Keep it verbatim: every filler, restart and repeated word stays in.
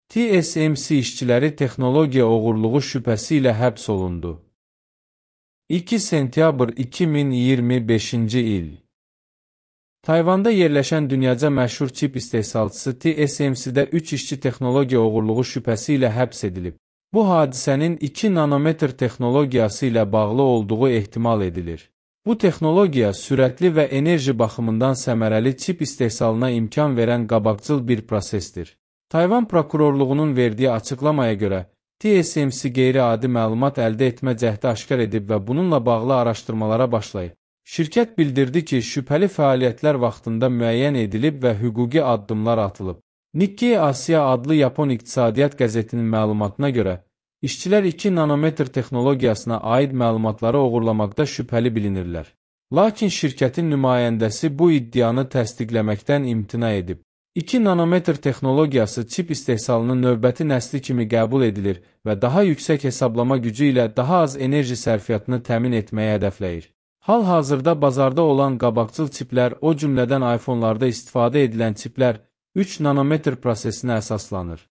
T S M C işçiləri texnologiya oğurluğu şübhəsi ilə həbs olundu. iki sentyabr iki min iyirmi beşinci il. Tayvanda yerləşən dünyaca məşhur çip istehsalçısı T S M C-də üç işçi texnologiya oğurluğu şübhəsi ilə həbs edilib. Bu hadisənin iki nanometr texnologiyası ilə bağlı olduğu ehtimal edilir. Bu texnologiya sürətli və enerji baxımından səmərəli çip istehsalına imkan verən qabaqcıl bir prosesdir. Tayvan prokurorluğunun verdiyi açıqlamaya görə, T S M C qeyri-adi məlumat əldə etmə cəhdi aşkar edib və bununla bağlı araşdırmalara başlayıb. Şirkət bildirdi ki, şübhəli fəaliyyətlər vaxtında müəyyən edilib və hüquqi addımlar atılıb. Nikkei Asia adlı Yapon İqtisadiyyat qəzetinin məlumatına görə, işçilər iki nanometr texnologiyasına aid məlumatları oğurlamaqda şübhəli bilinirlər. Lakin şirkətin nümayəndəsi bu iddianı təsdiqləməkdən imtina edib. iki nanometr texnologiyası çip istehsalının növbəti nəsli kimi qəbul edilir və daha yüksək hesablama gücü ilə daha az enerji sərfiyyatını təmin etməyi hədəfləyir. Hal-hazırda bazarda olan qabaqcıl çiplər, o cümlədən iPhone-larda istifadə edilən çiplər üç nanometr prosesinə əsaslanır.